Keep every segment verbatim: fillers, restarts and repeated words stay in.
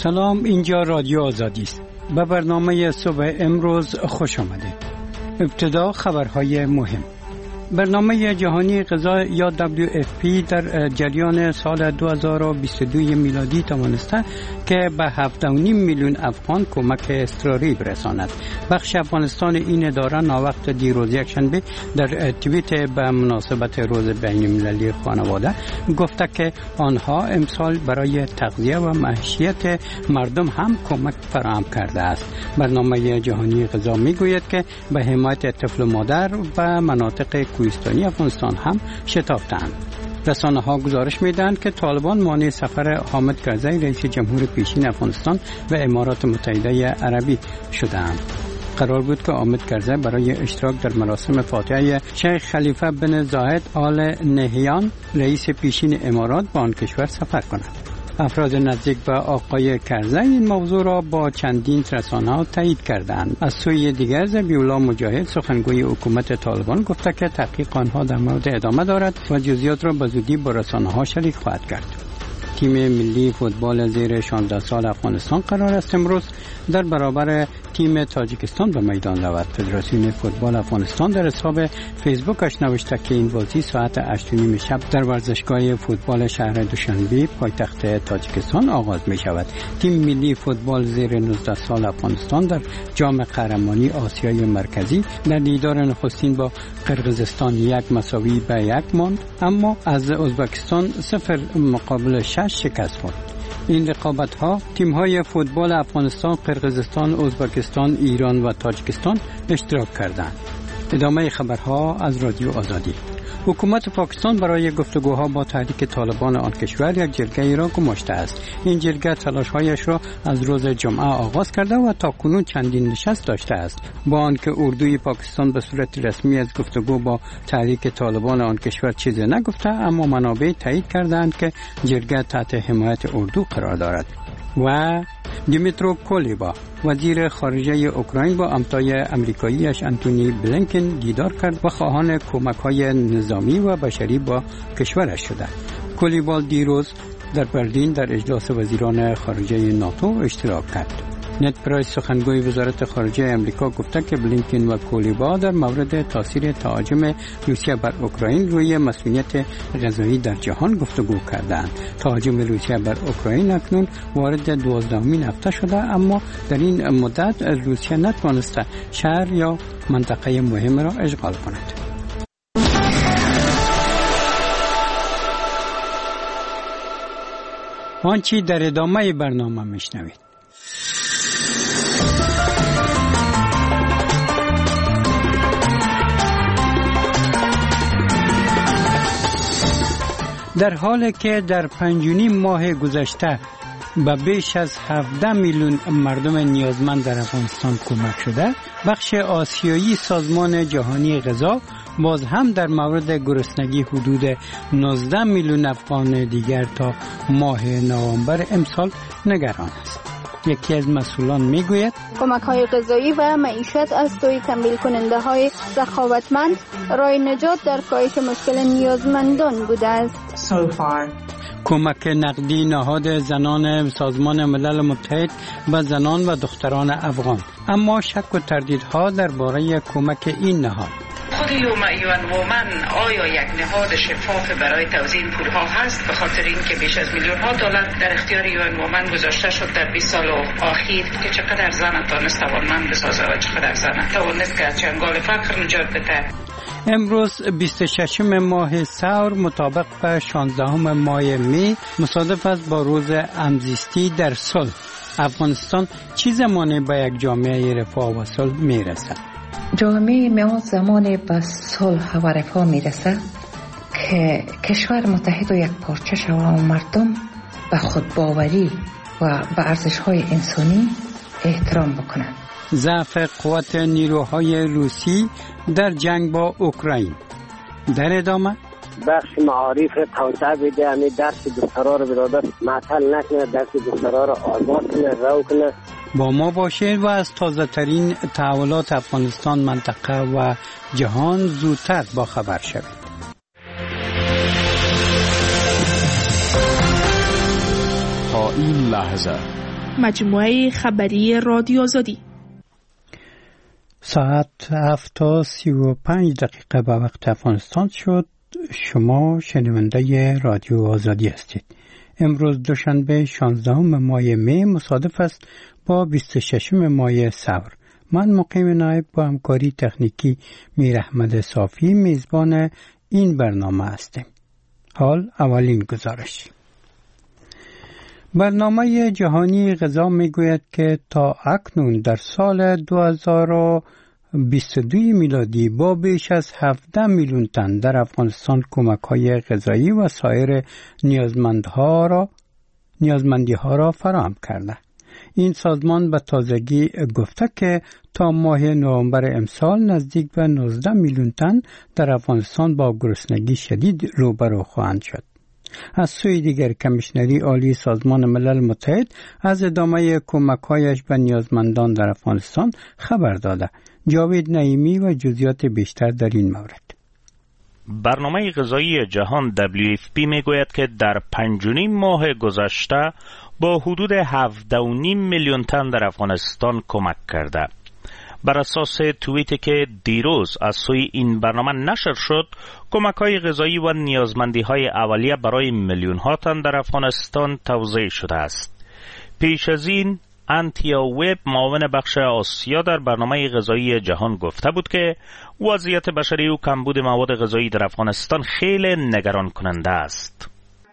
سلام، اینجا رادیو آزادی است. به برنامه صبح امروز خوش آمدید. ابتدا خبرهای مهم. برنامه جهانی غذا یا دبلیو اف پی در جریان سال دو هزار و بیست و دو میلادی توانسته که به هفت و نیم میلیون افغان کمک اضطراری برساند. بخش افغانستان این اداره ناوقت دیروز یکشنبه در توییت به مناسبت روز بین المللی خانواده گفته که آنها امسال برای تغذیه و معیشت مردم هم کمک فراهم کرده است. برنامه جهانی غذا میگوید که به حمایت طفل و مادر و مناطق کوهستانی افغانستان هم شتافتند. رسانه ها گزارش میدهند که طالبان مانع سفر حامد کرزی رئیس جمهور پیشین افغانستان و امارات متحده عربی شدند. قرار بود که حامد کرزی برای اشتراک در مراسم فاتحه شیخ خلیفه بن زاید آل نهیان رئیس پیشین امارات به آن کشور سفر کند. افراد نزدیک به آقای کرزی این موضوع را با چندین رسانه‌ها تایید کردند. از سوی دیگر ذبیح‌الله مجاهد سخنگوی حکومت طالبان گفته که تحقیق آنها در مورد ادامه دارد و جزئیات را به زودی با رسانه‌ها شریک خواهد کرد. تیم ملی فوتبال زیر شانزده سال افغانستان قرار است امروز در برابر تیم تاجیکستان به میدان رود. فدراسیون فوتبال افغانستان در حساب فیسبوکش نوشته که این بازی ساعت هشت و نیم شب در ورزشگاه فوتبال شهر دوشنبه پایتخت تاجیکستان آغاز می شود. تیم ملی فوتبال زیر نوزده سال افغانستان در جام قهرمانی آسیای مرکزی در دیدار نخستین با قرقیزستان یک مساوی به یک ماند، اما از ازبکستان صفر مقابل شش شکست خورد. این رقابت ها تیم های فوتبال افغانستان، قرقیزستان، ازبکستان، ایران و تاجیکستان اشتراک کردند. ادامه خبرها از رادیو آزادی. حکومت پاکستان برای گفتگوها با تحریک طالبان آن کشور یک جرگه را گماشته است. این جرگه تلاش‌هایش را از روز جمعه آغاز کرده و تاکنون چندین نشست داشته است. با آنکه اردوی پاکستان به صورت رسمی از گفتگو با تحریک طالبان آن کشور چیزی نگفته، اما منابع تایید کردند که جرگه تحت حمایت اردو قرار دارد. و دیمیترو کلیبا وزیر خارجه اوکراین با همتای امریکاییش انتونی بلینکن دیدار کرد و خواهان کمک‌های نظامی و بشری با کشورش شده. کلیبا دیروز در برلین در اجلاس وزیران خارجه ناتو اشتراک کرد. نت پرایس سخنگوی وزارت خارجه امریکا گفته که بلینکن و کلیبا در مورد تاثیر تهاجم روسیه بر اوکراین روی مسئولیت غذایی در جهان گفتگو کردند. تهاجم روسیه بر اوکراین اکنون وارد دوازدهمین هفته شده، اما در این مدت روسیه نتوانسته شهر یا منطقه مهم را اشغال کند. آنچه در ادامه برنامه میشنوید. در حالی که در پنج و نیم ماه گذشته به بیش از هفده میلیون مردم نیازمند در افغانستان کمک شده، بخش آسیایی سازمان جهانی غذا باز هم در مورد گرسنگی حدود نوزده میلیون افغان دیگر تا ماه نوامبر امسال نگران است. یکی از مسئولان میگوید کمک‌های غذایی و معیشت از سوی تمویل کننده های سخاوتمند راه نجات در کاهش مشکل نیازمندان بوده است. So far. کمک نقدی نهاد زنان سازمان ملل متحد به زنان و دختران افغان، اما شک و تردیدها درباره کمک این نهاد. خود یومن آیا یک نهاد شفاف برای توزیع این پولها هست؟ به خاطر اینکه بیش از میلیون ها دلار در اختیار یومن گذاشته شد در بیست سال اخیر که چقدر زن تونست توانمند بسازه و چقدر زن توانست که از چنگال فقر نجات بده. امروز بیست و ششم ماه سور مطابق به شانزدهم ماه می مصادف است با روز همزیستی در صلح. افغانستان چه زمانی به یک جامعه رفاه و صلح میرسد؟ جامعه ما زمانی به صلح و رفاه میرسد که کشور متحد و یک پارچه شود و مردم به خودباوری و به ارزش‌های انسانی احترام بکنند. ضعف قوت نیروهای روسی در جنگ با اوکراین. در ادامه بخش معارف توسعه بده، همین درس دکترا رو برادر معطل نکنه، درس دکترا رو آزاد کنه، رو کنه. با ما باشید و از تازه ترین تحولات افغانستان، منطقه و جهان زودتر با خبر شوید. تا این لحظه مجموعه خبری رادیو آزادی. ساعت هفت تا سی و پنج دقیقه به وقت افغانستان شد. شما شنونده رادیو آزادی هستید. امروز دوشنبه شانزدهم ماه می مصادف است با بیست و ششم ماه سور. من مقیم نایب با همکاری تکنیکی میر احمد صافی میزبان این برنامه هستیم. حال اولین گزارش. برنامه جهانی غذا میگوید که تا اکنون در سال دو هزار و بیست و دو میلادی با بیش از هفده میلیون تن در افغانستان کمک‌های غذایی و سایر نیازمندها را نیازمندی‌ها را فراهم کرده. این سازمان به تازگی گفته که تا ماه نوامبر امسال نزدیک به نوزده میلیون تن در افغانستان با گرسنگی شدید روبرو خواهند شد. از سوی دیگر کمیشنری عالی سازمان ملل متحد از ادامه کمک‌هایش به نیازمندان در افغانستان خبر داده. جاوید نعیمی و جزئیات بیشتر در این مورد. برنامه غذایی جهان دبلیو اف پی میگوید که در پنج و نیم ماه گذشته با حدود هفده و نیم میلیون تن در افغانستان کمک کرده. بر اساس توییتی که دیروز از سوی این برنامه نشر شد، کمک‌های غذایی و نیازمندی‌های اولیه برای میلیون‌ها تن در افغانستان توزیع شده است. پیش از این انتیا وب معاون بخش آسیا در برنامه غذایی جهان گفته بود که وضعیت بشری و کمبود مواد غذایی در افغانستان خیلی نگران کننده است.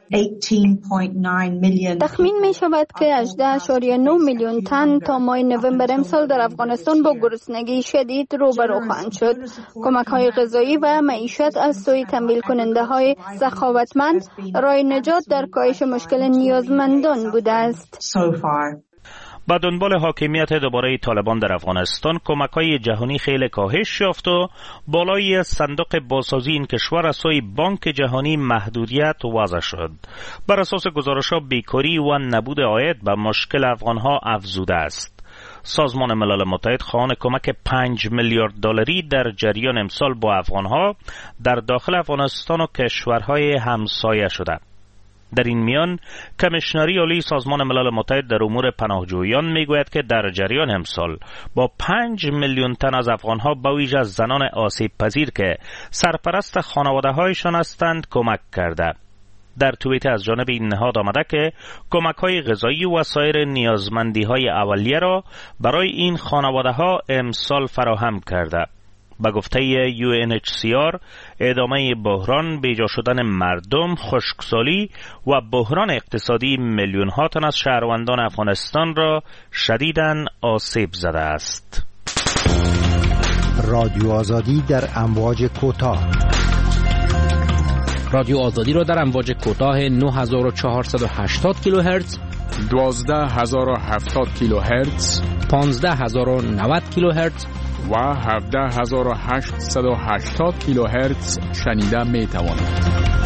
تخمین می شود که هجده اشاریه نه میلیون تن تا ماه نوامبر امسال در افغانستان با گرسنگی شدید روبرو خواهند شد. کمک های غذایی و معیشت از سوی تمویل کننده های سخاوتمند راه نجات در کاهش مشکل نیازمندان بوده است. با دنبال حاکمیت دوباره طالبان در افغانستان، کمک‌های جهانی خیلی کاهش یافت و بالای صندوق بازسازی این کشور از سوی بانک جهانی محدودیت وضع شد. بر اساس گزارش‌ها بیکاری و نبود عاید به مشکل افغان‌ها افزوده است. سازمان ملل متحد خواهان کمک پنج میلیارد دلاری در جریان امسال با افغان‌ها در داخل افغانستان و کشورهای همسایه شده. در این میان کمیشنری عالی سازمان ملل متحد در امور پناهجویان میگوید که در جریان امسال با پنج میلیون تن از افغانها به ویژه زنان آسیب پذیر که سرپرست خانواده هایشان هستند کمک کرده. در توییت از جانب این نهاد آمده که کمک های غذایی و سایر نیازمندی های اولیه را برای این خانواده ها امسال فراهم کرده. به گفته یو ان اچ سی آر، ادامه بحران، بیجا شدن مردم، خشکسالی و بحران اقتصادی میلیون ها تن از شهروندان افغانستان را شدیداً آسیب زده است. رادیو آزادی در امواج کوتاه. رادیو آزادی را در امواج کوتاه نه هزار و چهارصد و هشتاد کیلوهرتز، دوازده هزار و هفتاد کیلوهرتز، پانزده هزار و نود کیلوهرتز و هفده هزار و هشتصد و هشتاد کیلوهرتز شنیده می توانید.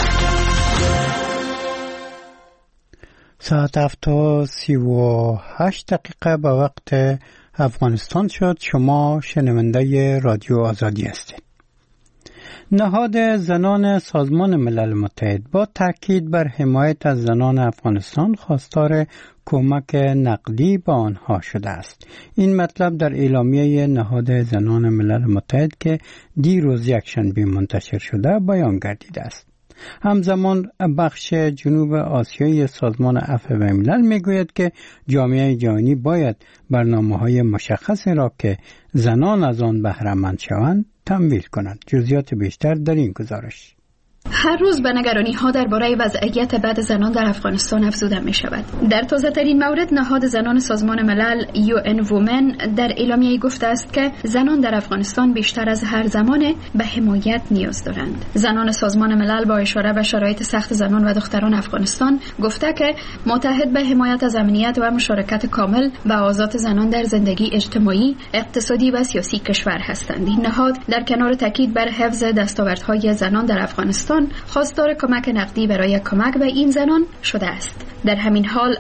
ساعت هفت تا سی و هشت دقیقه به وقت افغانستان شد. شما شنونده رادیو آزادی هستید. نهاد زنان سازمان ملل متحد با تاکید بر حمایت از زنان افغانستان خواستار کمک نقدی به آنها شده است. این مطلب در اعلامیه نهاد زنان ملل متحد که دیروز یکشنبه منتشر شده بیان گردیده است. همزمان بخش جنوب آسیایی سازمان عفو ملل میگوید که جامعه جهانی باید برنامه‌های مشخصی را که زنان از آن بهره مند شوند تمویل کنند. جزئیات بیشتر در این گزارش. هر روز به نگرانی ها درباره وضعیت بد زنان در افغانستان افزوده می شود. در تازه ترین مورد نهاد زنان سازمان ملل یو ان وومن در اعلامیه گفته است که زنان در افغانستان بیشتر از هر زمان به حمایت نیاز دارند. زنان سازمان ملل با اشاره به شرایط سخت زنان و دختران افغانستان گفته که متحد به حمایت از امنیت و مشارکت کامل و آزاد زنان در زندگی اجتماعی، اقتصادی و سیاسی کشور هستند. این نهاد در کنار تاکید بر حفظ دستاوردهای زنان در افغانستان خواستار کمک نقدی برای کمک به این زنان شده است. در همین حال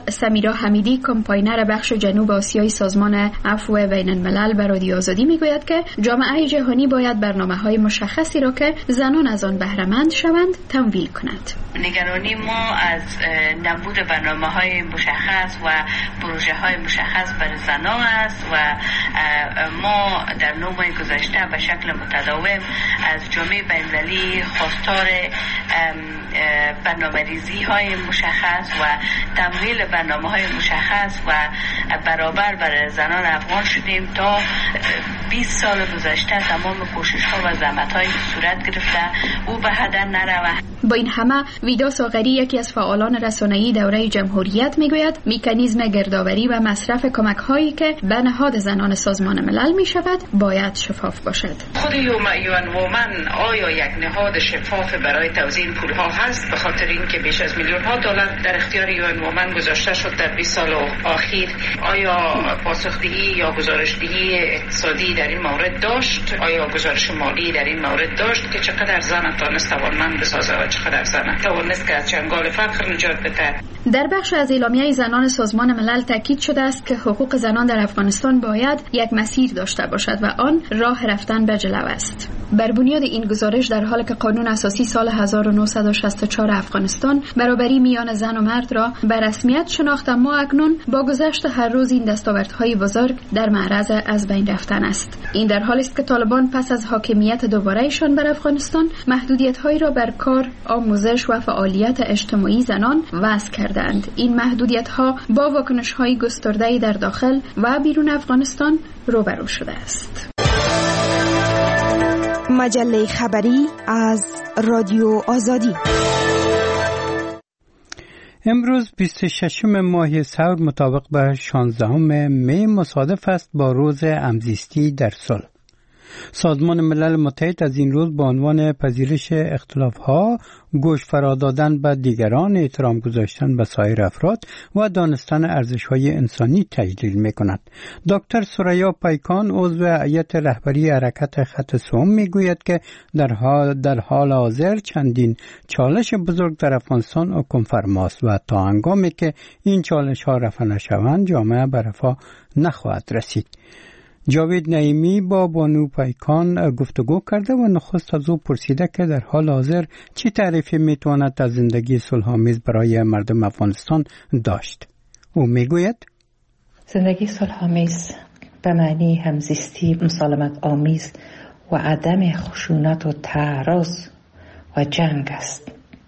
سمیرا حمیدی، کمپاینر بخش جنوب آسیای سازمان عفو بین الملل بر رادیو آزادی میگوید که جامعه جهانی باید برنامه‌های مشخصی را که زنان از آن بهره مند شوند تمویل کند. نگرانی ما از نبود برنامه‌های مشخص و پروژه‌های مشخص برای زنان است و ما در نه ماه گذشته به شکل متداوم از جامعه بین‌المللی خواستار برنامه‌ریزی های مشخص و تمویل برنامه‌های مشخص و برابر برای زنان افغان شدیم. تا بیست سال گذشته تمام کوشش‌ها و زحمت‌های صورت گرفته او به هدر نرود. با این همه ویدا ساغری، یکی از فعالان رسانه‌ای دوره جمهوریت، میگوید مکانیزم گردآوری و مصرف کمک‌هایی که به نهاد زنان سازمان ملل می‌شود باید شفاف باشد. خود یوان وومن آیا یک نهاد شفاف برای توزیع پول‌ها هست؟ به خاطر اینکه بیش از میلیون ها دلار در اختیار یوان وومن گذاشته شد در بیست سال اخیر. آیا پاسخدهی یا گزارشدهی اقتصادی در این مورد داشت؟ آیا گزارش مالی در این مورد داشت که چقدر زن توانست توانمند بسازه و چقدر زن توانست که از چنگال فقر نجات بده؟ در بخش از اعلامیه زنان سازمان ملل تاکید شده است که حقوق زنان در افغانستان باید یک مسیر داشته باشد و آن راه رفتن به جلو است. بر بنیاد این گزارش، در حالی که قانون اساسی سال هزار و نهصد و شصت و چهار افغانستان برابری میان زن و مرد را به رسمیت شناخت، اما اکنون با گذشت هر روز این دستاوردهای بزرگ در معرض از بین رفتن است. این در حالی است که طالبان پس از حاکمیت دوباره‌شان بر افغانستان محدودیت‌هایی را بر کار، آموزش و فعالیت اجتماعی زنان وضع کردند. این محدودیت‌ها با واکنش‌های گسترده‌ای در داخل و بیرون افغانستان روبرو شده است. مجله خبری از رادیو آزادی. امروز بیست و ششم ماه سور مطابق به شانزدهم می مصادف است با روز همزیستی در صلح. سازمان ملل متحد از این روز با عنوان پذیرش اختلاف‌ها، گوش فرا دادن به دیگران، احترام گذاشتن به سایر افراد و دانستن ارزش‌های انسانی تجلیل می‌کند. دکتر سریا پایکان، عضو هیئت رهبری حرکت خط سوم، می‌گوید که در حال در حال حاضر چندین چالش بزرگ در افغانستان حکم فرماست و تا هنگامی که این چالش‌ها رفع نشوند جامعه به رفاه نخواهد رسید. جاوید نعیمی با بانو پایکان گفتگو کرده و نخست از او پرسیده که در حال حاضر چی تعریفی میتواند از زندگی صلح‌آمیز برای مردم افغانستان داشت. او میگوید زندگی صلح‌آمیز به معنی همزیستی مسالمت آمیز و عدم خشونت و تعارض و جنگ است،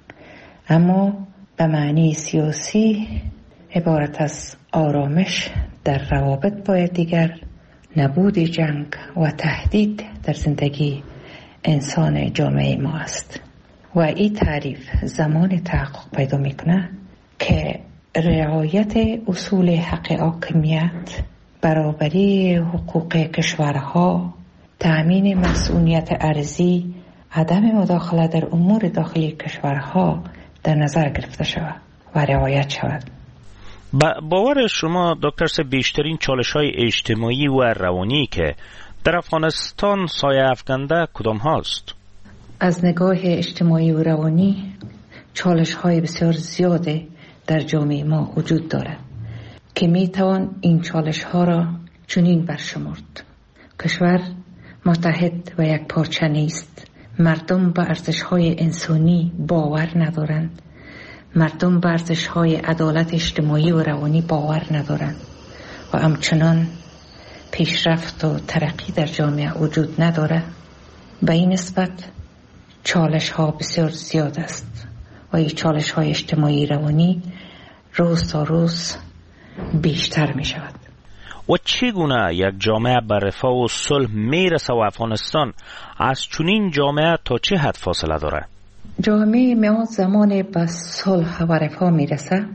اما به معنی سیاسی عبارت از آرامش در روابط با دیگر، نبود جنگ و تهدید در زندگی انسان جامعه ما است. و این تعریف زمان تحقق پیدا میکنه که رعایت اصول حق حاکمیت، برابری حقوق کشورها، تأمین مسئولیت ارضی، عدم مداخله در امور داخلی کشورها در نظر گرفته شود و رعایت شود. با باور شما دکتر صاحب بیشترین چالش‌های اجتماعی و روانی که در افغانستان سایه افکنده کدام هاست؟ از نگاه اجتماعی و روانی چالش‌های بسیار زیاده در جامعه ما وجود دارد که میتوان این چالش‌ها را چنین برشمرد: کشور متحد و یک پارچه نیست، مردم به ارزش‌های انسانی باور ندارند، مردم به ارزش‌های عدالت اجتماعی و روانی باور ندارند و همچنان پیشرفت و ترقی در جامعه وجود ندارد. به این نسبت چالش‌ها بسیار زیاد است و این چالش‌های اجتماعی روانی روز تا روز بیشتر می شود. و چگونه یک جامعه به رفاه و صلح میرسه و افغانستان از چنین جامعه تا چه حد فاصله داره؟ جامعه ما زمان به صلح و رفاه میرسه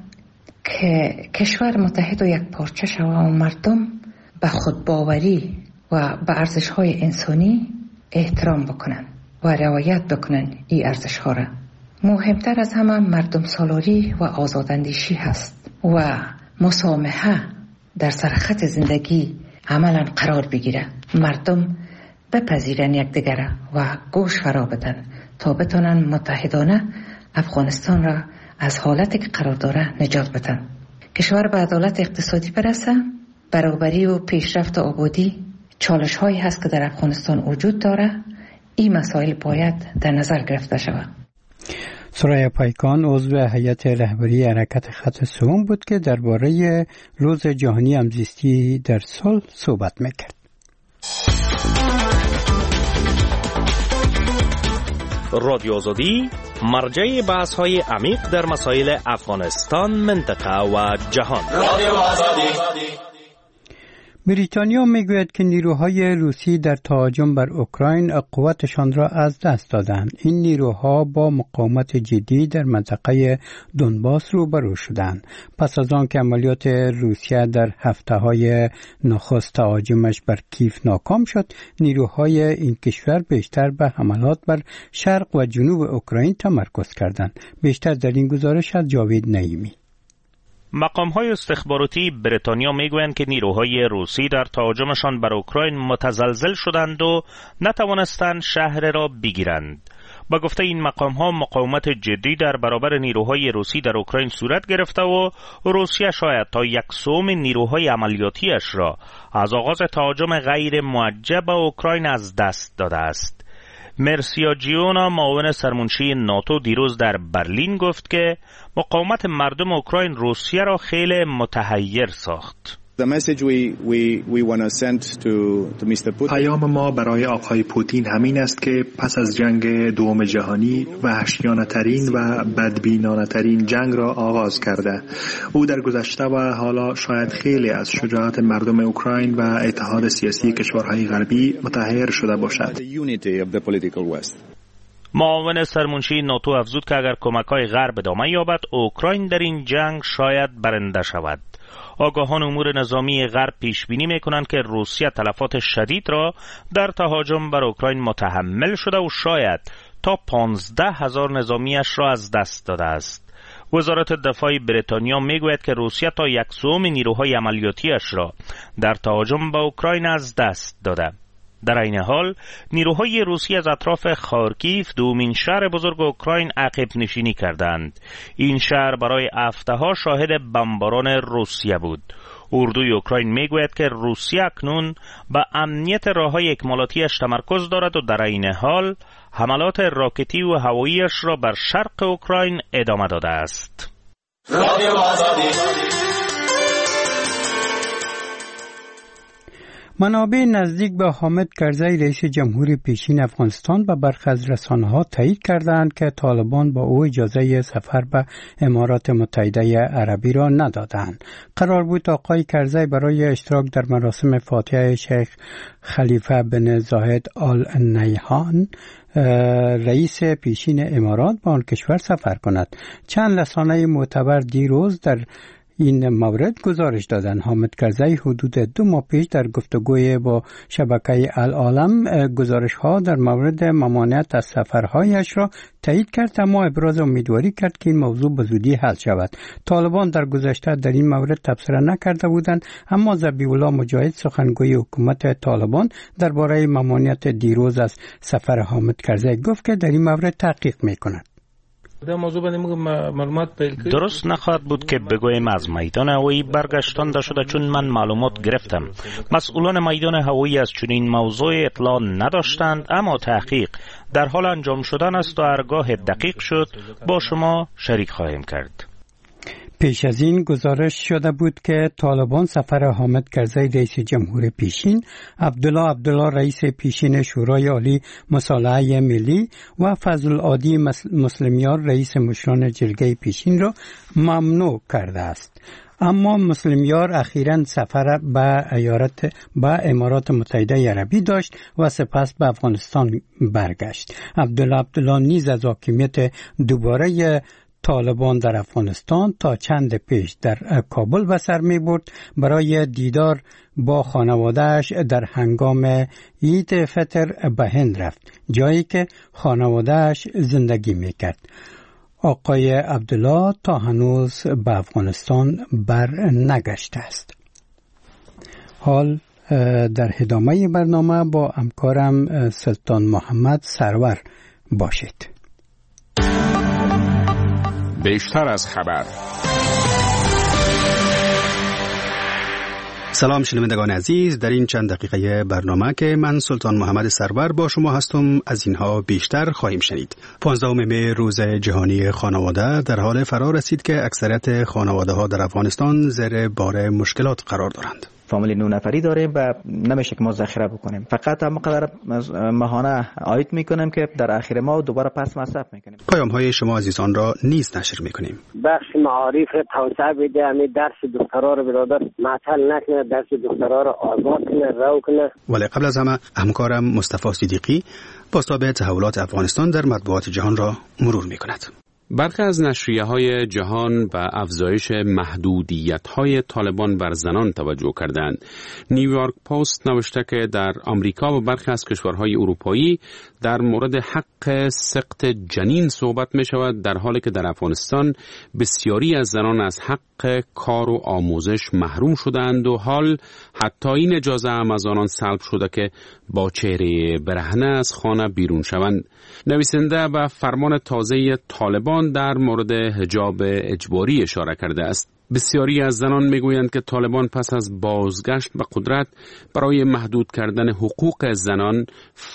که کشور متحد و یک پارچه شود و مردم به خودباوری و به ارزش‌های انسانی احترام بکنن و رعایت بکنن این ارزش‌ها را. مهمتر از همه مردم سالاری و آزاداندیشی هست و مسامحه در سرخط زندگی عملا قرار بگیره. مردم بپذیرن یکدیگر و گوش فرا بدن تا بتونن متحدانه افغانستان را از حالتی که قرار داره نجات بدن. کشور به عدالت اقتصادی برسه، برابری و پیشرفت و آبادی چالش هایی هست که در افغانستان وجود داره. این مسائل باید در نظر گرفته شود. سرای پایکان عضو هیئت رهبری حرکت خط سوم بود که درباره روز جهانی همزیستی در صلح صحبت میکرد. رادیو آزادی مرجع بحث های عمیق در مسائل افغانستان، منطقه و جهان. رادیو آزادی. بریتانیا میگوید که نیروهای روسی در تهاجم بر اوکراین قوتشان را از دست دادند. این نیروها با مقاومت جدی در منطقه دونباس روبرو شدند. پس از آن که عملیات روسیه در هفته‌های نخست تهاجمش بر کیف ناکام شد، نیروهای این کشور بیشتر به حملات بر شرق و جنوب اوکراین تمرکز کردند. بیشتر در این گزارش از جاوید نعیمی. مقام‌های استخباراتی بریتانیا میگویند که نیروهای روسی در تهاجمشان بر اوکراین متزلزل شدند و نتوانستند شهر را بگیرند. با گفته این مقام‌ها مقاومت جدی در برابر نیروهای روسی در اوکراین صورت گرفته و روسیه شاید تا یک سوم نیروهای عملیاتیش را از آغاز تهاجم غیر موجه به اوکراین از دست داده است. مرسیا جیونا معاون سرمنشی ناتو دیروز در برلین گفت که مقاومت مردم اوکراین روسیه را خیلی متحیر ساخت. پیام ما برای آقای پوتین همین است که پس از جنگ دوم جهانی وحشیانه ترین و بدبینانه ترین جنگ را آغاز کرده. او در گذشته و حالا شاید خیلی از شجاعت مردم اوکراین و اتحاد سیاسی کشورهای غربی متحیر شده باشد. معاون سرمنشی ناتو افزود که اگر کمک‌های غرب ادامه یابد، اوکراین در این جنگ شاید برنده شود. آگاهان امور نظامی غرب پیش بینی می‌کنند که روسیه تلفات شدید را در تهاجم بر اوکراین متحمل شده و شاید تا پانزده هزار نظامیش را از دست داده است. وزارت دفاع بریتانیا میگوید که روسیه تا یک سوم نیروهای عملیاتیش را در تهاجم به اوکراین از دست داده. در این حال نیروهای روسی از اطراف خارکیف، دومین شهر بزرگ اوکراین، عقب نشینی کردند. این شهر برای هفته‌ها شاهد بمباران روسیه بود. اردوی اوکراین میگوید که روسیه اکنون به امنیت راه‌های اکمالاتیش تمرکز دارد و در این حال حملات راکتی و هواییش را بر شرق اوکراین ادامه داده است. رادیو آزادی. منابع نزدیک به حامد کرزی رئیس جمهوری پیشین افغانستان به برخی از رسانه‌ها تایید کردند که طالبان با او اجازه سفر به امارات متحده عربی را ندادند. قرار بود آقای کرزی برای اشتراک در مراسم فاتحه شیخ خلیفه بن زاید آل نهیان رئیس پیشین امارات به آن کشور سفر کند. چند رسانه معتبر دیروز در این مورد گزارش دادند. حامد کرزی حدود دو ماه پیش در گفتگوی با شبکه العالم گزارش ها در مورد ممانعت از سفرهایش را تایید کرد، اما ابراز امیدواری کرد که این موضوع به زودی حل شود. طالبان در گذشته در این مورد تبصره نکرده بودند، اما ذبیح الله مجاهد سخنگوی حکومت طالبان درباره ممانعت دیروز از سفر حامد کرزی گفت که در این مورد تحقیق می‌کند. درست نخواهد بود که بگویم از میدان هوایی برگشتانده شده، چون من معلومات گرفتم. مسئولان میدان هوایی از چنین موضوع اطلاع نداشتند، اما تحقیق در حال انجام شدن است و هرگاه دقیق شد با شما شریک خواهیم کرد. پیش از این گزارش شده بود که طالبان سفر حامد کرزی رئیس جمهور پیشین، عبدالله عبدالله رئیس پیشین شورای عالی مصالحه ملی و فضل العادی مسلمیار رئیس مشران جرگه پیشین را ممنوع کرده است. اما مسلمیار اخیراً سفر به ایالات به امارات متحده عربی داشت و سپس به افغانستان برگشت. عبدالله عبدالله نیز از حاکمیت دوباره طالبان در افغانستان تا چند پیش در کابل به سر می برد برای دیدار با خانواده‌اش در هنگام عید فطر به هند رفت، جایی که خانواده‌اش زندگی می کرد. آقای عبدالله تا هنوز به افغانستان بر نگشته است. حال در ادامه برنامه با همکارم سلطان محمد سرور باشید. بیشتر از خبر. سلام شنوندگان عزیز، در این چند دقیقه برنامه که من سلطان محمد سرور با شما هستم از اینها بیشتر خواهیم شنید. پانزدهم می روز جهانی خانواده در حال فرا رسید که اکثریت خانواده ها در افغانستان زیر بار مشکلات قرار دارند. فامیل نو نفری داریم و نمیشه که ما ذخیره بکنیم، فقط هم قدر ماهانه عاید میکنیم که در آخر ماه دوباره پس مصرف میکنیم. پیام های شما عزیزان را نیز نشر میکنیم. بخش معارف توسعه بده، همین درس دخترها رو برادر معطل نکنه، درس دخترها رو آزاد کنه، رو کنه. ولی قبل از همه همکارم مصطفی صدیقی بازتاب تحولات افغانستان در مطبوعات جهان را مرور میکند. برخی از نشریه‌های جهان به افزایش محدودیت‌های طالبان بر زنان توجه کردند. نیویورک پست نوشته که در آمریکا و برخی از کشورهای اروپایی در مورد حق سقط جنین صحبت می‌شود، در حالی که در افغانستان بسیاری از زنان از حق کار و آموزش محروم شدند و حال حتی این اجازه هم از آنان سلب شده که با چهره برهنه از خانه بیرون شوند. نویسنده به فرمان تازه طالبان در مورد حجاب اجباری اشاره کرده است. بسیاری از زنان میگویند که طالبان پس از بازگشت به قدرت برای محدود کردن حقوق زنان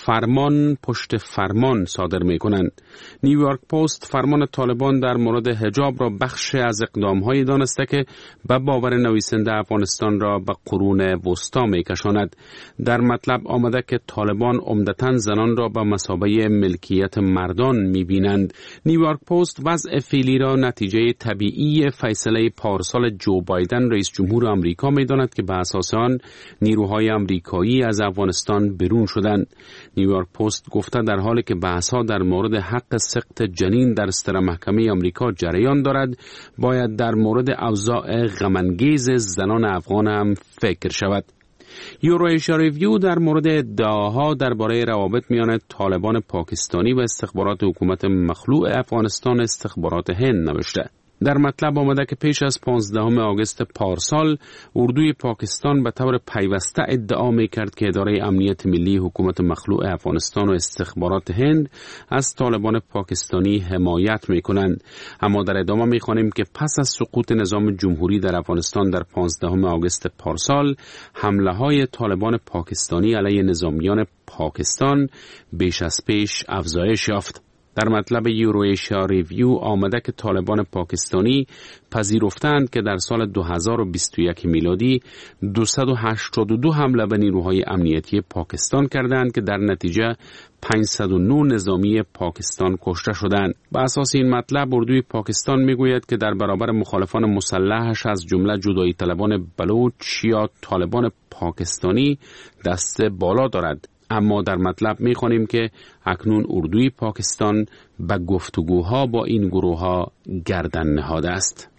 فرمان پشت فرمان صادر میکنند. نیویورک پست فرمان طالبان در مورد حجاب را بخش از اقدام‌هایی دانسته که به باور نویسنده افغانستان را به قرون وسطا میکشاند. در مطلب آمده که طالبان عمدتاً زنان را به مثابه ملکیت مردان میبینند. نیویورک پست وضع فعلی را نتیجه طبیعی فیصله پارسال سال جو بایدن رئیس جمهور آمریکا می‌داند که به اساس آن نیروهای آمریکایی از افغانستان بیرون شدند. نیویورک پست گفته در حالی که بحث‌ها در مورد حق سقط جنین در ستر محکمه آمریکا جریان دارد، باید در مورد اوضاع غم‌انگیز زنان افغان هم فکر شود. یورویشیا ریویو در مورد ادعاها درباره روابط میان طالبان پاکستانی و استخبارات حکومت مخلوع افغانستان استخبارات هند نوشته. در مطلب آمده که پیش از پانزدهم آگوست پارسال اردوی پاکستان به طور پیوسته ادعا می‌کرد که اداره امنیت ملی حکومت مخلوع افغانستان و استخبارات هند از طالبان پاکستانی حمایت می‌کنند. اما در ادامه می‌خوانیم که پس از سقوط نظام جمهوری در افغانستان در پانزدهم آگوست پارسال، حمله‌های طالبان پاکستانی علیه نظامیان پاکستان بیش از پیش افزایش یافت. در مطلب یورویشیا ریویو آمده که طالبان پاکستانی پذیرفتند که در سال دو هزار و بیست و یک میلادی دویست و هشتاد و دو حمله به نیروهای امنیتی پاکستان کردند که در نتیجه پانصد و نه نظامی پاکستان کشته شدند. به اساس این مطلب اردوی پاکستان میگوید که در برابر مخالفان مسلحش از جمله جدایی طلبان بلوچ یا طالبان پاکستانی دست بالا دارد. اما در مطلب می‌خوانیم که اکنون اردوی پاکستان به گفتگوها با این گروه‌ها گردن نهاده است.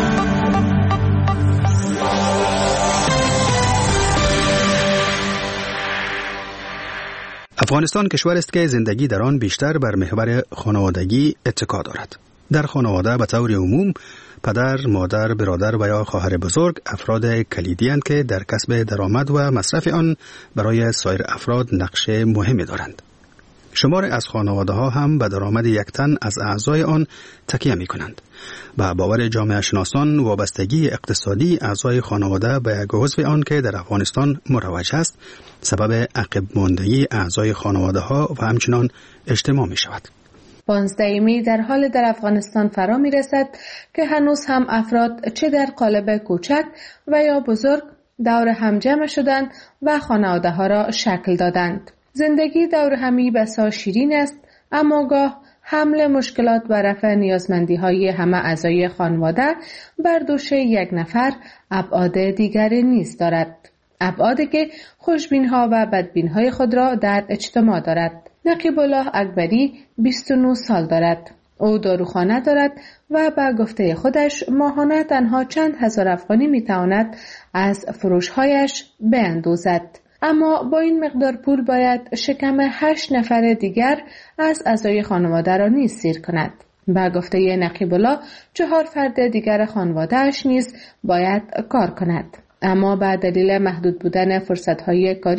افغانستان کشور است که زندگی در آن بیشتر بر محور خانوادگی اتکا دارد. در خانواده به طور عموم پدر، مادر، برادر و یا خواهر بزرگ افراد کلیدی اند که در کسب درآمد و مصرف آن برای سایر افراد نقش مهمی دارند. شمار از خانواده ها هم به درآمد یک تن از اعضای آن تکیه می کنند. به باور جامعه شناسان وابستگی اقتصادی اعضای خانواده به یک عضو آن که در افغانستان مروج است سبب عقب ماندگی اعضای خانواده ها و همچنان اجتماع می شود. پانزدهمی در حال در افغانستان فرا می رسد که هنوز هم افراد چه در قالب کوچک و یا بزرگ دور هم جمع شدند و خانواده ها را شکل دادند. زندگی دور همی بسا شیرین است، اما گاه حمل مشکلات و رفع نیازمندی های همه اعضای خانواده بر دوش یک نفر ابعاد دیگری نیز دارد. ابعادی که خوشبین ها و بدبین های خود را در اجتماع دارد. نقیب الله اکبری بیست و نه سال دارد. او داروخانه دارد و به گفته خودش ماهانه تنها چند هزار افغانی میتواند از فروشهایش بیندوزد. اما با این مقدار پول باید شکم هشت نفر دیگر از اعضای خانواده را نیز سیر کند. به گفته نقیب الله چهار فرد دیگر خانواده‌اش نیز باید کار کند. اما به دلیل محدود بودن فرصت‌های کاری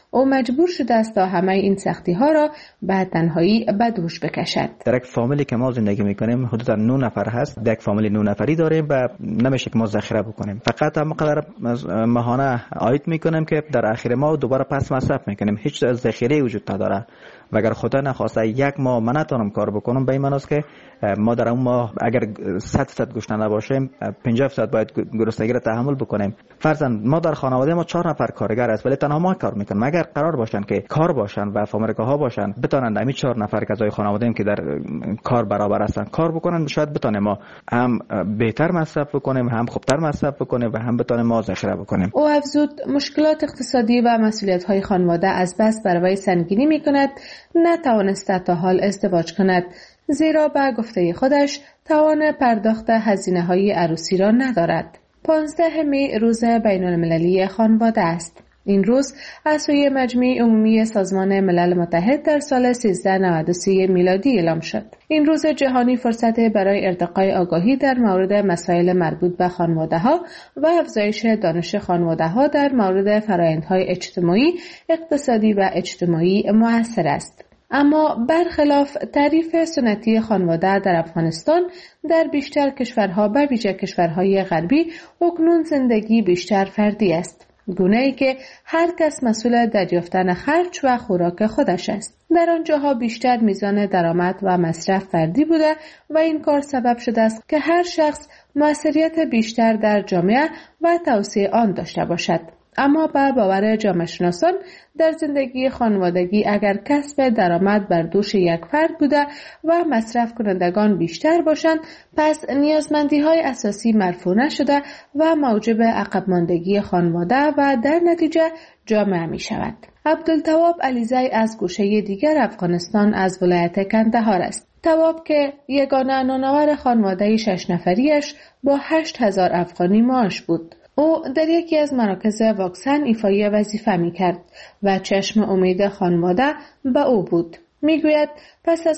او مجبور شده است تا همه این سختی ها را به تنهایی به دوش بکشد. در یک فامیلی که ما زندگی میکنیم حدود نه نفر هست. در یک فامیل نه نفری داریم و نمیشه که ما ذخیره بکنیم. فقط هم قدر ماهانه عاید میکنیم که در آخر ماه دوباره پس مصرف میکنیم. هیچ ذخیره وجود نداره. و اگر خدا نخواسته یک ماه من نتونم کار بکنم، به این معنی است که ما در اون ماه اگر صد درصد گوشت نباشیم پنجاه درصد باید گرسنگی را تحمل بکنیم. فرضاً ما در خانواده ما چهار نفر کارگر است ولی تنها ما کار میکنیم. اگر قرار باشن که کار باشن و فامریکاها باشن بتونن همین چهار نفر که اعضای خانواده ایم که در کار برابر هستن کار بکنن، شاید بتونیم ما هم بهتر مصرف بکنیم، هم خوبتر مصرف بکنیم و هم بتونیم ما ذخیره بکنیم. او افزود مشکلات اقتصادی و مسئولیت‌های خانواده از بس بر وی سنگینی میکند نتوانسته تا حال ازدواج کند، زیرا به گفته خودش توان پرداخت هزینه‌های عروسی را ندارد. پانزده می روز بین‌المللی خانواده است. این روز از سوی مجمع عمومی سازمان ملل متحد در سال سیزده نود و سه میلادی اعلام شد. این روز جهانی فرصت برای ارتقای آگاهی در مورد مسائل مربوط به خانواده‌ها و افزایش دانش خانواده‌ها در مورد فرآیندهای اجتماعی، اقتصادی و اجتماعی مؤثر است. اما برخلاف تعریف سنتی خانواده در افغانستان، در بیشتر کشورها به ویژه کشورهای غربی اکنون زندگی بیشتر فردی است، گونه‌ای که هر کس مسئول دریافتن خرج و خوراک خودش است. در آنجاها بیشتر میزان درآمد و مصرف فردی بوده و این کار سبب شده است که هر شخص موثریت بیشتر در جامعه و توسعه آن داشته باشد. اما به باور جامعه شناسان در زندگی خانوادگی اگر کسب درآمد بر دوش یک فرد بوده و مصرف کنندگان بیشتر باشند، پس نیازمندی های اساسی مرفوع نشده و موجب عقب ماندگی خانواده و در نتیجه جامعه می شود. عبدالتواب علیزی از گوشه دیگر افغانستان از ولایت کندهار است. تواب که یگانه نانآور خانواده شش نفریش با هشت هزار افغانی معاش بود. او در یکی از مراکز واکسن ایفای وظیفه می کرد و چشم امید خانواده به او بود. می گوید پس از